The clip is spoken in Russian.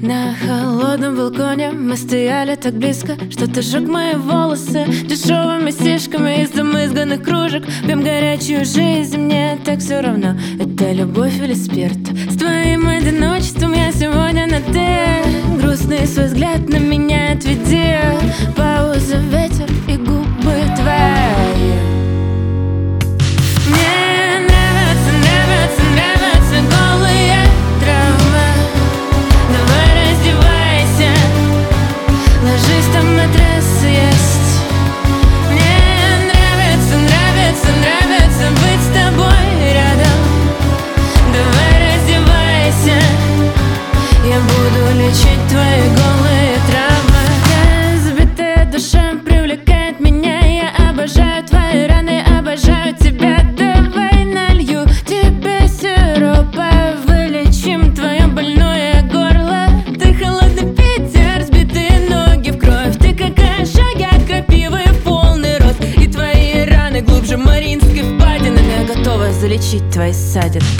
На холодном балконе мы стояли так близко, что ты жег мои волосы дешевыми стишками из замызганных кружек. Пьем горячую жизнь, мне так все равно, это любовь или спирт. С твоим одиночеством я сегодня на «ты». Грустный свой взгляд на меня отведи. Пауза, ветер и губы твои. Мне нравятся, нравятся, нравятся голые травмы. Давай раздевайся, ложись, там матрас есть. Мне нравится, нравится, нравится быть с тобой рядом. Давай раздевайся, я буду лечить твои голые травмы. Разбитая душа привлекает меня, я обожаю твои раны, обожаю тебя. Давай налью тебе сиропа, вылечим твое больное горло. Ты холодный ветер, сбитые ноги в кровь. Ты как ожоги от крапивы в полный рот. И твои раны глубже Мариинской впадины. Я готова залечить твои ссадины.